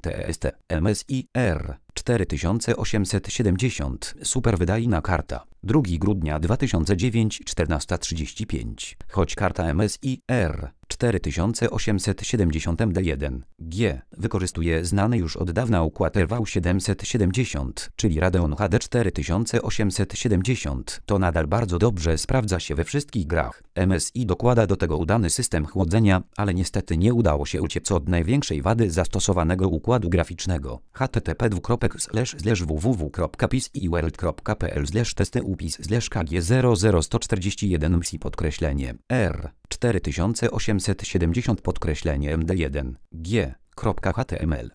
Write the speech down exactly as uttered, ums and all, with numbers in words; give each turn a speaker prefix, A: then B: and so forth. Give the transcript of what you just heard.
A: T S T M S I R cztery tysiące osiemset siedemdziesiąt Super wydajna karta. drugiego grudnia dwa tysiące dziewięć czternaście trzydzieści pięć. Choć karta M S I R cztery tysiące osiemset siedemdziesiąt M D jeden G wykorzystuje znany już od dawna układ R V siedemset siedemdziesiąt, czyli Radeon H D cztery tysiące osiemset siedemdziesiąt, to nadal bardzo dobrze sprawdza się we wszystkich grach. M S I dokłada do tego udany system chłodzenia, ale niestety nie udało się uciec od największej wady zastosowanego układu graficznego. h t t p dwukropek slash slash w w w kropka pisiworld kropka p l slash testy upis slash k g zero zero sto czterdzieści jeden M S I podkreślenie R cztery tysiące osiemset siedemdziesiąt podkreślenie M D jeden G. H T M L